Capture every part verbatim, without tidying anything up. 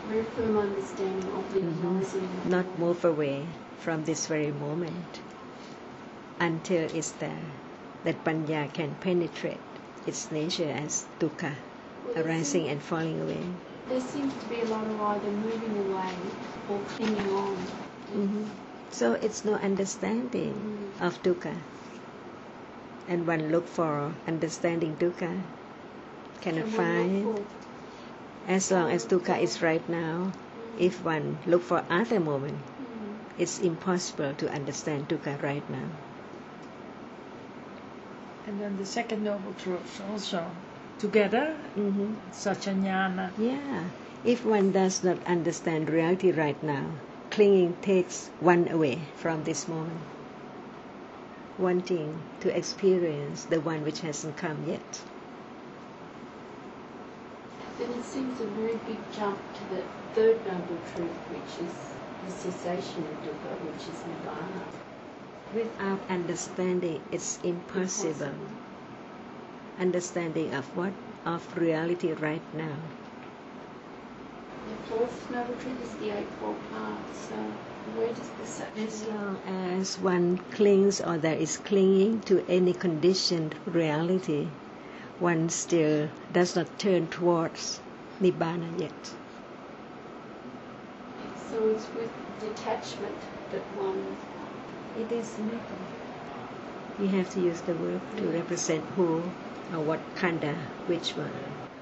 very firm understanding of the Mm-hmm. arising. Not move away from this very moment until it's there, that panya can penetrate its nature as dukkha, Well, arising seems, and falling away. There seems to be a lot of either moving away or clinging on. Mm-hmm. So it's no understanding mm. of dukkha. And one look for understanding dukkha, cannot find. As long as dukkha is right now, mm. if one look for other moment, mm. it's impossible to understand dukkha right now. And then the second noble truth also, together, mm-hmm. such a jnana. Yeah, if one does not understand reality right now, clinging takes one away from this moment, wanting to experience the one which hasn't come yet. Then it seems a very big jump to the third noble truth, which is the cessation of dukkha, which is nibbana. Without understanding, it's impossible. impossible. Understanding of what? Of reality right now. The fourth noble truth is the Eightfold Path. So where does the section? As long as one clings or there is clinging to any conditioned reality, one still does not turn towards nibbana yet. So it's with detachment that one. It is metta. You have to use the word to represent who or what khanda, which one.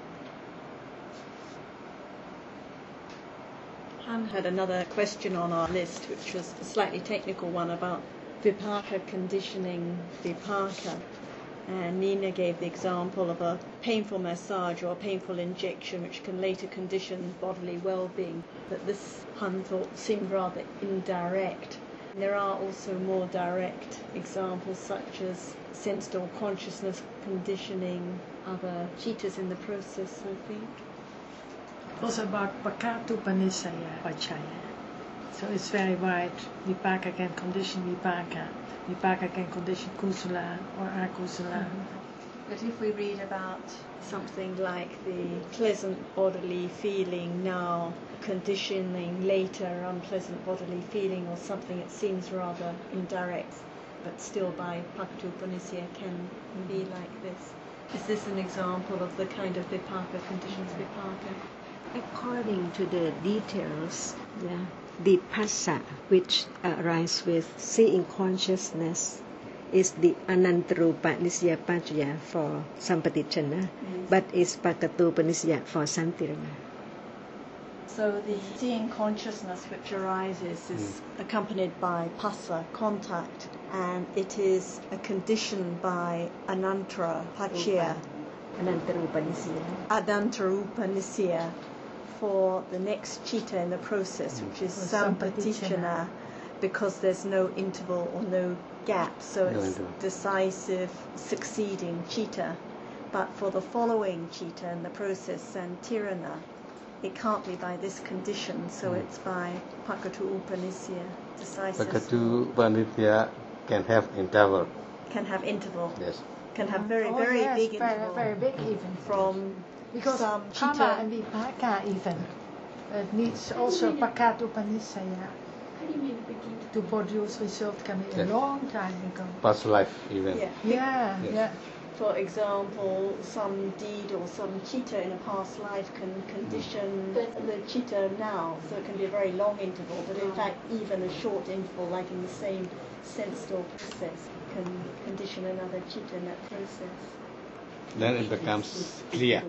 Han had another question on our list, which was a slightly technical one about vipaka conditioning vipaka. And Nina gave the example of a painful massage or a painful injection which can later condition bodily well-being. But this, Han thought, seemed rather indirect. There are also more direct examples such as sense or consciousness conditioning other chittas in the process, I think. Also about pakatu panisaya pachaya. So it's very wide. Vipaka can condition vipaka. Vipaka can condition kusala or akusala. Mm-hmm. But if we read about something like the pleasant bodily feeling now, conditioning later unpleasant bodily feeling, or something that seems rather indirect, but still by Pakatu Upanishad can be like this. Is this an example of the kind of vipaka conditions vipaka? According to the details, yeah, the phassa which arises with seeing consciousness is the anantarupa nisyapaccaya for sampatichana, yes. But is pakatupanisya for santirana. So the seeing consciousness which arises is mm. accompanied by phassa, contact, and it is a condition by anantara paccaya, anantarupanisya, anantarupanisya, for the next chitta in the process, which is sampatichana, because there's no interval or no gap, so it's no decisive, succeeding chitta. But for the following chitta in the process, santirana, it can't be by this condition, so mm. it's by pakatu upanisya, decisive. Pakatu upanisya can have interval. Can have interval. Yes. Can have very, oh, very yes, big very, interval. very big even. From because some kama chitta and vipaka even. It needs also pakatu upanisya. To produce result can be a yes. long time ago. Past life even. Yeah. Yeah, yes. yeah. For example, some deed or some chitta in a past life can condition the, the chitta now, so it can be a very long interval, but in fact even a short interval, like in the same sense or process, can condition another chitta in that process. Then it becomes clear.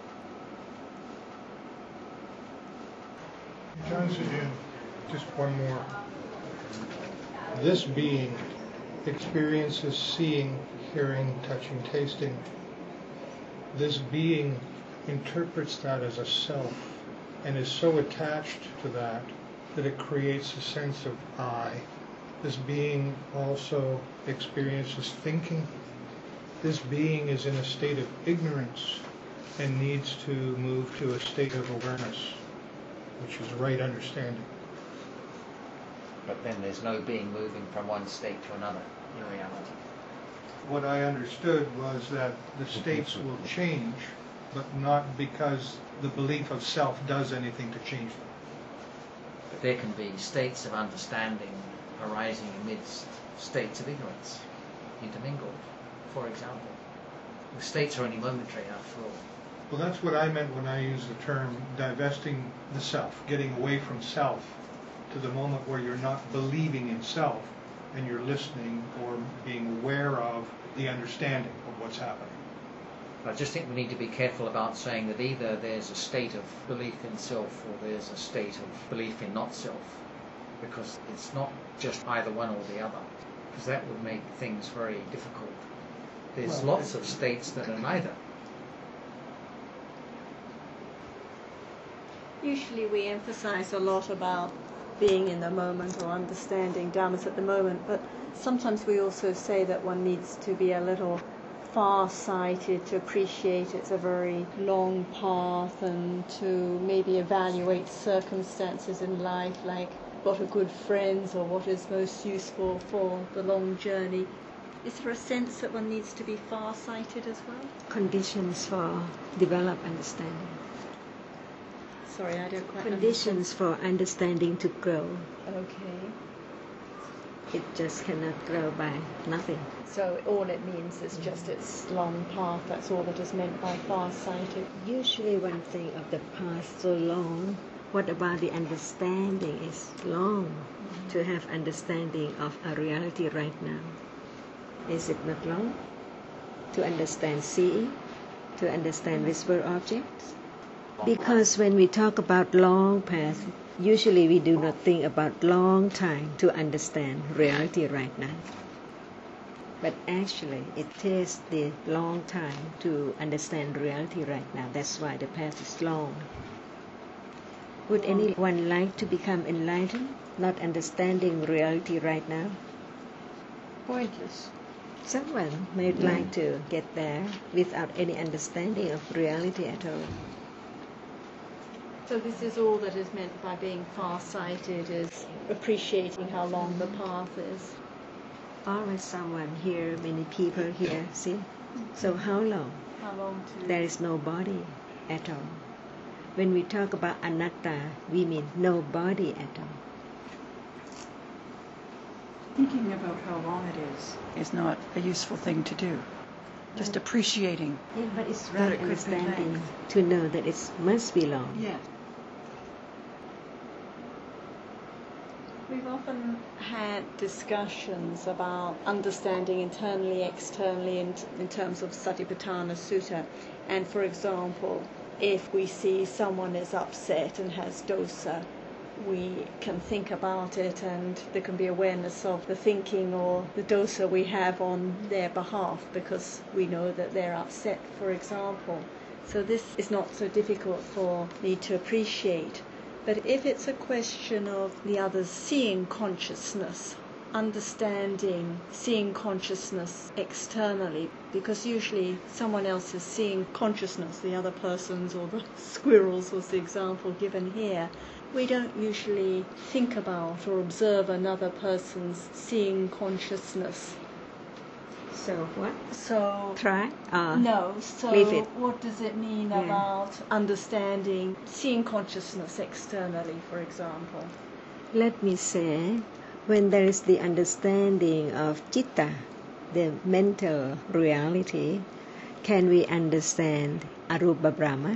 John Sejun, just one more. This being experiences seeing, hearing, touching, tasting. This being interprets that as a self and is so attached to that that it creates a sense of I. This being also experiences thinking. This being is in a state of ignorance and needs to move to a state of awareness, which is right understanding. But then there's no being moving from one state to another in reality. What I understood was that the states will change, but not because the belief of self does anything to change them. But there can be states of understanding arising amidst states of ignorance, intermingled, for example. The states are only momentary after all. Well, that's what I meant when I used the term divesting the self, getting away from self to the moment where you're not believing in self and you're listening or being aware of the understanding of what's happening. I just think we need to be careful about saying that either there's a state of belief in self or there's a state of belief in not self, because it's not just either one or the other, because that would make things very difficult. There's Well, lots of states that are neither. Usually we emphasize a lot about being in the moment or understanding dhammas at the moment, but sometimes we also say that one needs to be a little far-sighted to appreciate it's a very long path and to maybe evaluate circumstances in life, like what are good friends or what is most useful for the long journey. Is there a sense that one needs to be far-sighted as well? Conditions for develop understanding. Sorry, I don't quite Conditions for understanding to grow. understand. Okay. It just cannot grow by nothing. So all it means is just its long path, that's all that is meant by far-sighted. Usually one think of the past so long. What about the understanding is long, mm-hmm. to have understanding of a reality right now. Is it not long? To understand seeing, to understand visible objects? Because when we talk about long path, usually we do not think about long time to understand reality right now. But actually, it takes the long time to understand reality right now. That's why the path is long. Would anyone like to become enlightened, not understanding reality right now? Pointless. Someone might like to get there without any understanding of reality at all. So this is all that is meant by being far-sighted, is appreciating how long the path is. Always someone here, many people here, see? So how long? How long to... There is no body at all. When we talk about anatta, we mean no body at all. Thinking about how long it is is not a useful thing to do. Just appreciating. Yeah, but it's that right it could be understanding length. to know that it must be long. Yeah. We've often had discussions about understanding internally, externally, in, in terms of Satipatthana Sutta. And for example, if we see someone is upset and has dosa, we can think about it and there can be awareness of the thinking or the dosa we have on their behalf because we know that they're upset, for example. So this is not so difficult for me to appreciate. But if it's a question of the other's seeing consciousness, understanding, seeing consciousness externally, because usually someone else is seeing consciousness, the other person's or the squirrels was the example given here, we don't usually think about or observe another person's seeing consciousness. So what? So Try? Uh, no, so leave it. what does it mean Yeah. about understanding, seeing consciousness externally, for example? Let me say, when there is the understanding of citta, the mental reality, can we understand arupa Brahma?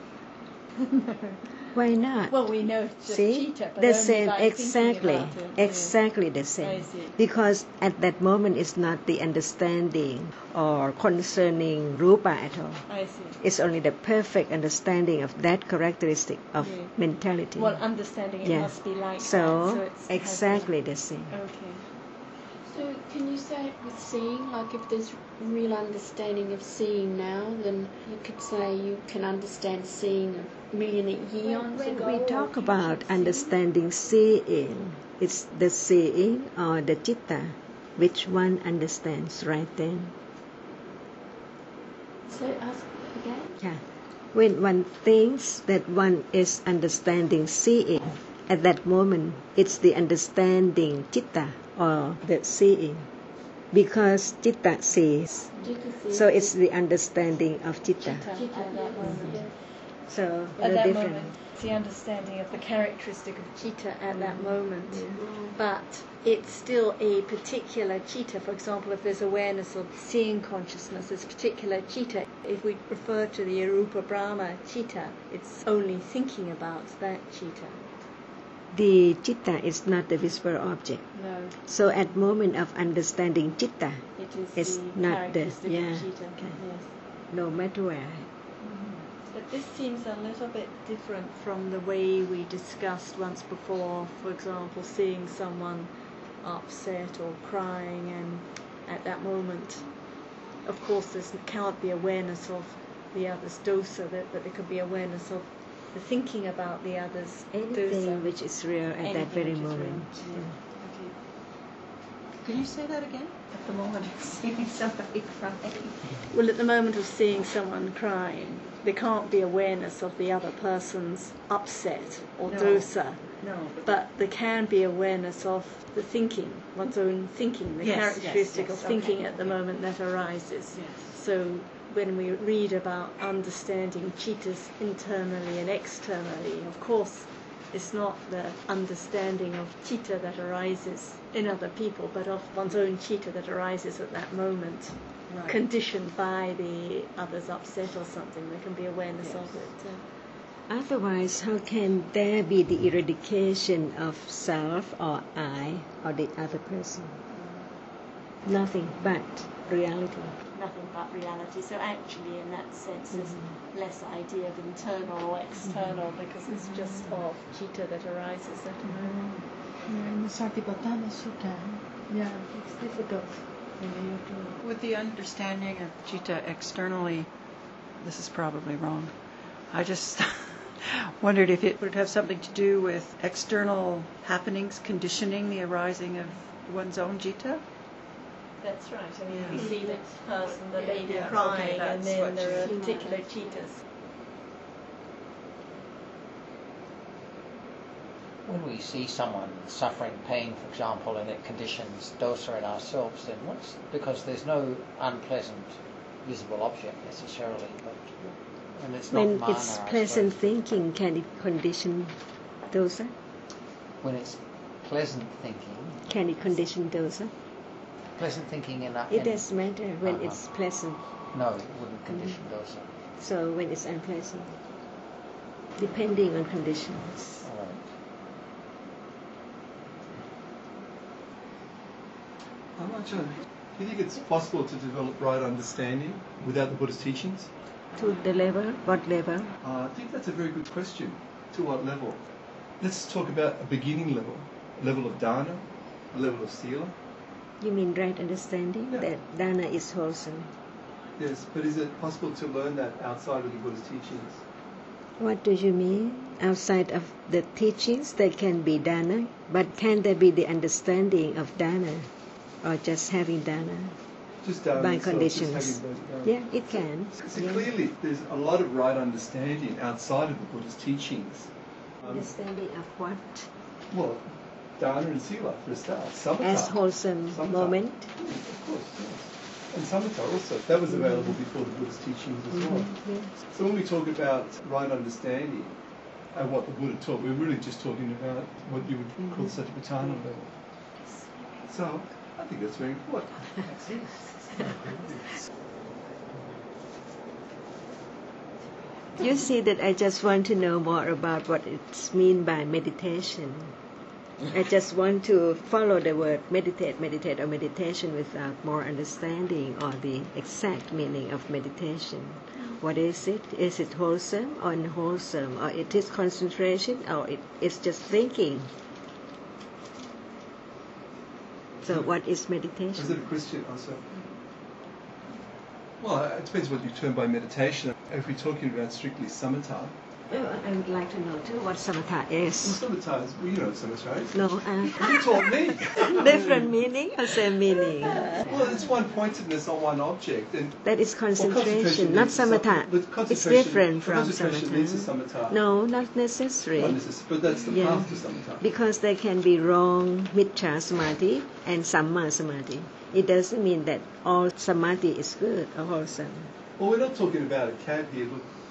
Why not? Well, we know it's just See, citta, but the only same, by exactly, thinking about it. exactly the I same. see. Because at that moment, it's not the understanding or concerning rupa at all. I see. It's only the perfect understanding of that characteristic of Yeah. mentality. Well, understanding it Yeah. must be like So, that. So it's exactly the same. Okay. So can you say it with seeing, like if there's real understanding of seeing now, then you could say you can understand seeing a million eons When ago? we or talk future about seeing? understanding seeing, it's the seeing or the citta, which one understands right then. So ask again. Yeah. When one thinks that one is understanding seeing, at that moment it's the understanding citta or the seeing. Because citta sees. Citta sees. So it's the understanding of citta. Citta. Citta, At that yes, moment. yes. So At no that different. moment, it's the understanding of the characteristic of citta at that moment. Yeah. But it's still a particular citta. For example, if there's awareness of seeing consciousness, it's particular citta. If we refer to the Arupa Brahma citta, it's only thinking about that citta. The citta is not the visible object. No, So at moment of understanding citta, it is It's the not the- characteristic yeah, of citta. okay. Yes. no matter where. But this seems a little bit different from the way we discussed once before, for example, seeing someone upset or crying, and at that moment, of course, there can't be awareness of the other's dosa, but there could be awareness of the thinking about the other's Anything dosa. which is real at Anything that very which is real, moment. yeah. Yeah. Can you say that again? At the moment of seeing somebody crying. Well, at the moment of seeing someone crying, there can't be awareness of the other person's upset or No. dosa. No. But there can be awareness of the thinking, one's own thinking, the Yes, characteristic yes, yes, of thinking okay, at the okay. moment that arises. Yes. So when we read about understanding cittas internally and externally, of course, it's not the understanding of citta that arises in other people, but of one's own citta that arises at that moment, Right. conditioned by the other's upset or something. There can be awareness Yes. of it. Uh, Otherwise, how can there be the eradication of self or I or the other person? Nothing but reality. nothing but reality. So actually, in that sense, there's less idea of internal or external, because it's just of citta that arises at a moment. Yeah, in the Satipatthana Sutta, yeah, it's difficult. When you do. With the understanding of citta externally, this is probably wrong. I just wondered if it would have something to do with external happenings conditioning the arising of one's own citta. That's right. I mean, Yeah. we see this person, the Yeah, lady yeah, crying, okay, and that's then what there are you- particular cittas. When we see someone suffering pain, for example, and it conditions dosa in ourselves, then what's because there's no unpleasant visible object necessarily, but and it's not When mana, it's I pleasant suppose. thinking, can it condition dosa? When it's pleasant thinking, Can it condition dosa? pleasant thinking in a, It in- does matter when Uh-huh. it's pleasant. no, it wouldn't condition dosa. So when it's unpleasant, depending on conditions. All right. Amachan, do you think it's possible to develop right understanding without the Buddhist teachings? To the level, what level? Uh, I think that's a very good question. To what level? Let's talk about a beginning level, a level of dana, a level of sila. You mean right understanding Yeah. that dana is wholesome? Yes, but is it possible to learn that outside of the Buddhist teachings? What do you mean? Outside of the teachings, there can be dana, but can there be the understanding of dana, or just having dana? Just dana By itself, just conditions. having the- uh, Yeah, it can. So Yeah. clearly, there's a lot of right understanding outside of the Buddhist teachings. Um, Understanding of what? well, dana and sila for a start. Samatha. As wholesome Samatha. moment. Of course, yes. And samatha also. That was available before the Buddhist teachings as well. Mhm, yes. So when we talk about right understanding and what the Buddha taught, we're really just talking about what you would call Satipatthana level. So I think that's very important. You see that I just want to know more about what it's mean by meditation. I just want to follow the word meditate, meditate, or meditation without more understanding or the exact meaning of meditation. What is it? Is it wholesome or unwholesome? Or it is concentration or it is just thinking? So what is Is meditation? it a Christian also? Well, it depends what you term by meditation. If we're talking about strictly samatha, Oh, I would like to know too what samatha well, is. samatha is, well, you know what samatha is. No, uh, You taught me. different meaning or same meaning? Well, it's one pointedness on one object. And That is well, concentration, not leads to sam- samatha. but It's concentration- different from concentration leads to samatha. samatha. No, not necessary. Not necessarily, but that's the Yeah. path to samatha. Because there can be wrong mithya samadhi and samma samadhi. It doesn't mean that all samadhi is good or wholesome. Well, we're not talking about a cat here. Look,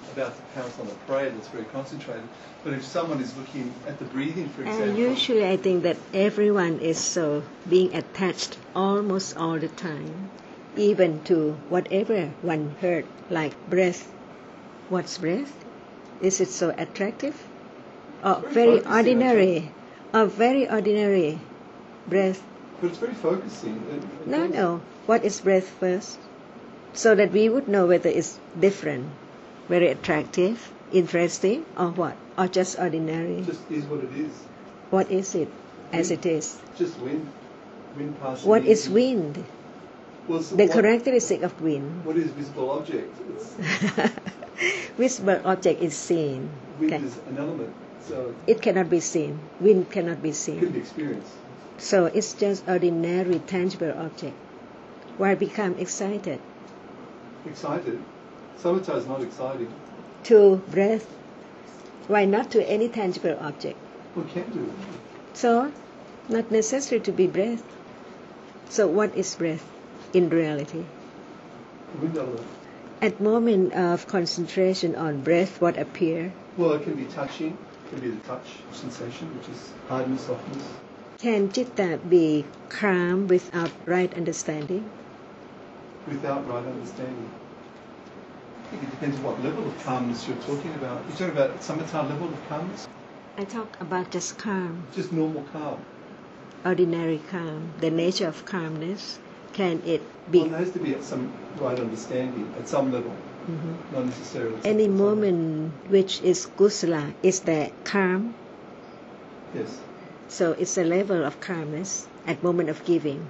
about to pounce on a prey that's very concentrated. But if someone is looking at the breathing, for example... And usually I think that everyone is so being attached almost all the time, even to whatever one heard, like breath. What's breath? Is it so attractive? Or very, very ordinary? Or very ordinary breath? But it's very focusing. It, it no, goes... no. What is breath first? So that we would know whether it's different, very attractive, interesting, or what? Or just ordinary? Just is what it is. What is it as wind. it is? Just wind. Wind passing. What is wind? Well, so the what, characteristic of wind. What is visible object? It's visible object is seen. Wind okay. is an element. So it cannot be seen. Wind cannot be seen. It can be experienced. So it's just ordinary tangible object. Why become excited? Excited? Samatha is not exciting. To breath. Why not to any tangible object? Well, can do. So, not necessary to be breath. So what is breath in reality? Wind element. At moment of concentration on breath, what appear? Well, it can be touching. It can be the touch sensation, which is hardness, softness. Can citta be calm without right understanding? Without right understanding. I think it depends on what level of calmness you're talking about. You're talking about samatha level of calmness? I talk about just calm. Just normal calm. Ordinary calm. The nature of calmness. Can it be? Well, there has to be some right understanding at some level. Mm-hmm. Not necessarily. Any moment which is kusala, is that calm? Yes. So it's a level of calmness at moment of giving.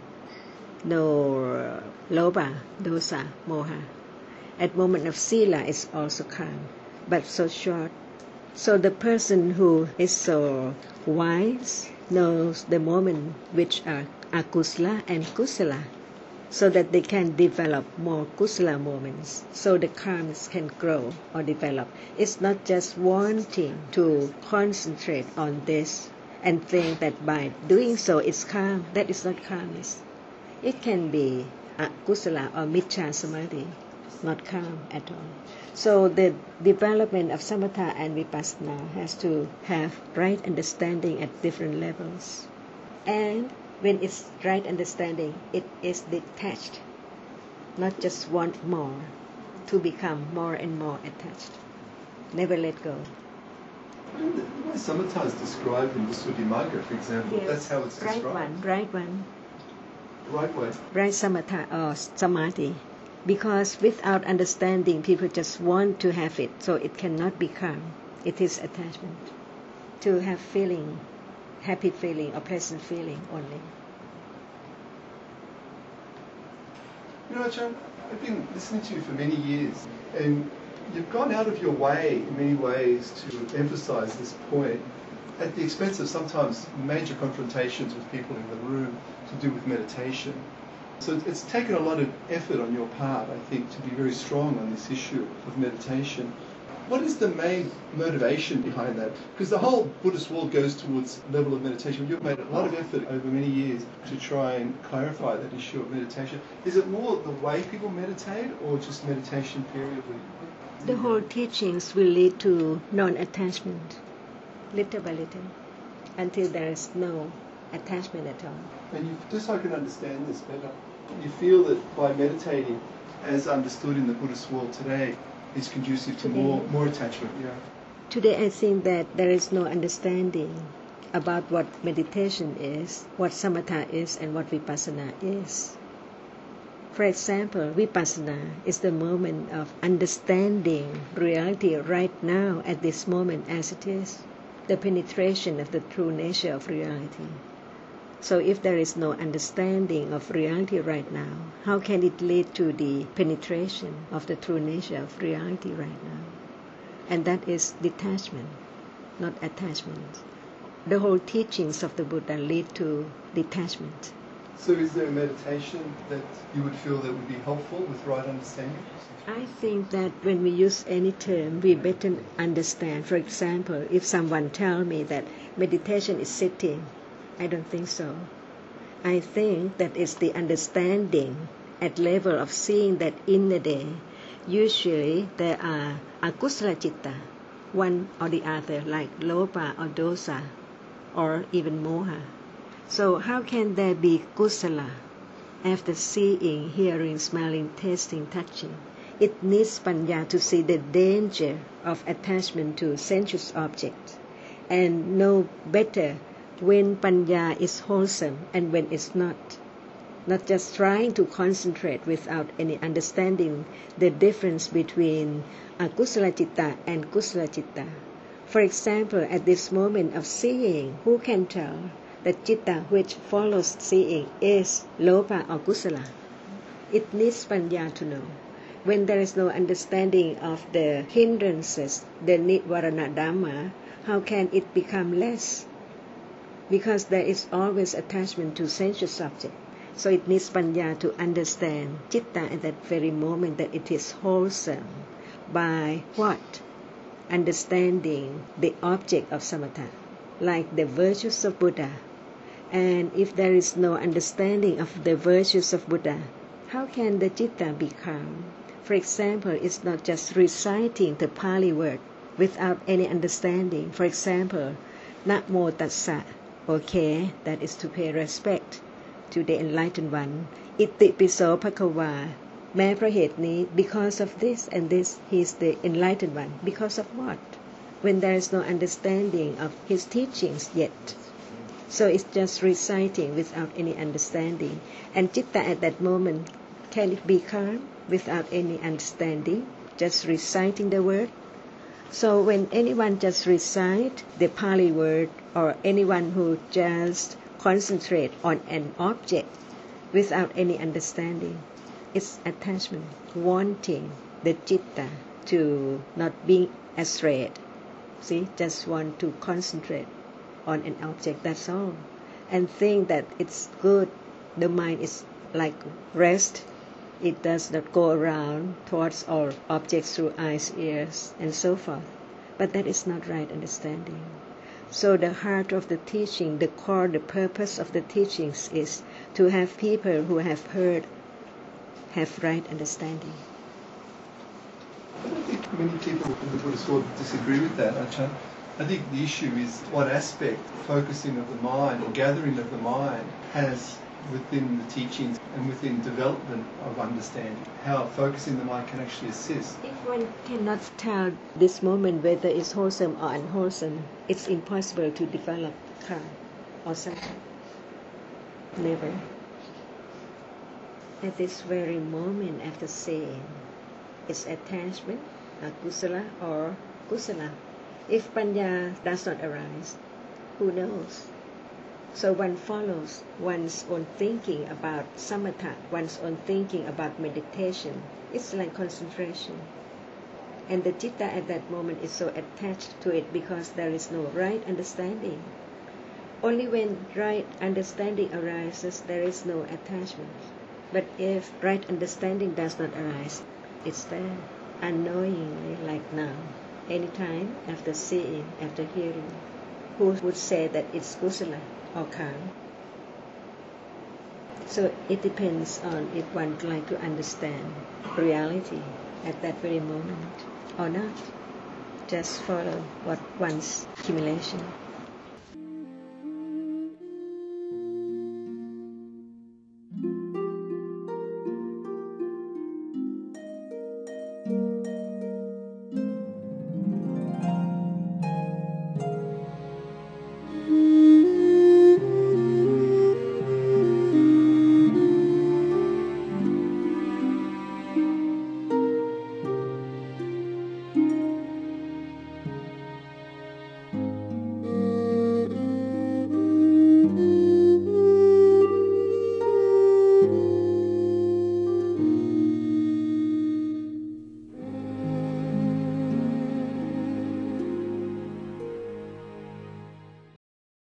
No loba, dosa, moha. At moment of sila is also calm, but so short. So the person who is so wise knows the moment which are akusala and kusala, so that they can develop more kusala moments, so the calmness can grow or develop. It's not just wanting to concentrate on this and think that by doing so it's calm. That is not calmness. It can be akusala or miccha samadhi, not calm at all. So the development of samatha and vipassana has to have right understanding at different levels. And when it's right understanding, it is detached, not just want more, to become more and more attached. Never let go. The way samatha is described in Visuddhimagga, for example, yes. That's how it's right described. One, right one. Right way. Right samatha or samadhi. Because without understanding, people just want to have it, so it cannot be calm. It is attachment. To have feeling, happy feeling or pleasant feeling only. You know, Ajahn, I've been listening to you for many years, and you've gone out of your way in many ways to emphasize this point at the expense of sometimes major confrontations with people in the room to do with meditation. So it's taken a lot of effort on your part, I think, to be very strong on this issue of meditation. What is the main motivation behind that? Because the whole Buddhist world goes towards a level of meditation. You've made a lot of effort over many years to try and clarify that issue of meditation. Is it more the way people meditate or just meditation periodically? The whole teachings will lead to non-attachment, little by little, until there is no attachment at all. And you, just so I can understand this better, you feel that by meditating, as understood in the Buddhist world today, is conducive to today. more more attachment. Yeah. Today I think that there is no understanding about what meditation is, what samatha is, and what vipassana is. For example, vipassana is the moment of understanding reality right now at this moment as it is, the penetration of the true nature of reality. So if there is no understanding of reality right now, how can it lead to the penetration of the true nature of reality right now? And that is detachment, not attachment. The whole teachings of the Buddha lead to detachment. So is there a meditation that you would feel that would be helpful with right understanding? I think that when we use any term, we better understand. For example, if someone tells me that meditation is sitting, I don't think so. I think that it's the understanding at level of seeing that in the day, usually there are akusala citta, one or the other, like lopa or dosa, or even moha. So how can there be kusala after seeing, hearing, smelling, tasting, touching? It needs panya to see the danger of attachment to sensuous objects and know better when panya is wholesome and when it's not. Not just trying to concentrate without any understanding the difference between akusala citta and kusala citta. For example, at this moment of seeing, who can tell that citta which follows seeing is lopa or kusala? It needs panya to know. When there is no understanding of the hindrances, the nidvarana dhamma, how can it become less? Because there is always attachment to sensuous object. So it needs panya to understand citta at that very moment that it is wholesome. By what? Understanding the object of samatha, like the virtues of Buddha. And if there is no understanding of the virtues of Buddha, how can the citta be calm? For example, it's not just reciting the Pali word without any understanding. For example, Namo Tassa, okay, that is to pay respect to the enlightened one. Iti piso bhagava, แม้เพราะเหตุนี้ because of this and this he is the enlightened one. Because of what? When there is no understanding of his teachings yet. So it's just reciting without any understanding. And citta at that moment, can it be calm without any understanding? Just reciting the word? So when anyone just recite the Pali word, or anyone who just concentrate on an object without any understanding, it's attachment, wanting the citta to not being astray. See, just want to concentrate on an object, that's all. And think that it's good, the mind is like rest. It does not go around towards all objects through eyes, ears, and so forth. But that is not right understanding. So the heart of the teaching, the core, the purpose of the teachings is to have people who have heard have right understanding. I don't think many people in the Buddhist world disagree with that, Ajahn. I think the issue is what aspect focusing of the mind or gathering of the mind has within the teachings and within development of understanding, how focusing the mind can actually assist. If one cannot tell this moment whether it's wholesome or unwholesome, it's impossible to develop karma or something. Never. At this very moment after seeing, it's attachment, akusala or kusala. If panya does not arise, who knows? So one follows one's own thinking about samatha, one's own thinking about meditation. It's like concentration. And the citta at that moment is so attached to it because there is no right understanding. Only when right understanding arises, there is no attachment. But if right understanding does not arise, it's there, unknowingly, like now. Anytime after seeing, after hearing, who would say that it's kusala or calm? So it depends on if one would like to understand reality at that very moment or not. Just follow what one's accumulation.